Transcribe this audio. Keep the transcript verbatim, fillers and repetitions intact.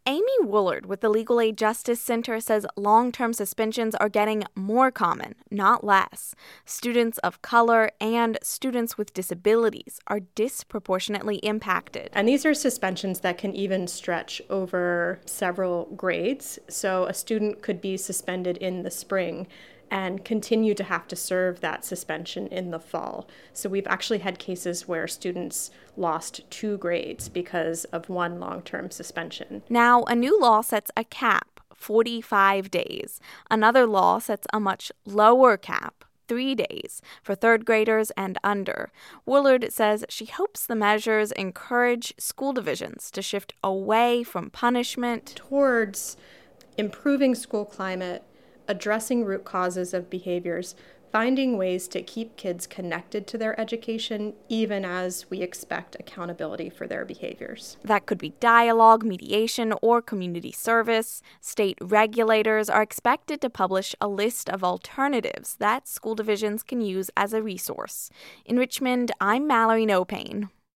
Amy Woolard with the Legal Aid Justice Center says long-term suspensions are getting more common, not less. Students of color and students with disabilities are disproportionately impacted. And these are suspensions that can even stretch over several grades. So a student could be suspended in the spring and continue to have to serve that suspension in the fall. So we've actually had cases where students lost two grades because of one long-term suspension. Now, a new law sets a cap, forty-five days. Another law sets a much lower cap, three days, for third graders and under. Woolard says she hopes the measures encourage school divisions to shift away from punishment towards improving school climate, addressing root causes of behaviors, finding ways to keep kids connected to their education, even as we expect accountability for their behaviors. That could be dialogue, mediation, or community service. State regulators are expected to publish a list of alternatives that school divisions can use as a resource. In Richmond, I'm Mallory Nopane.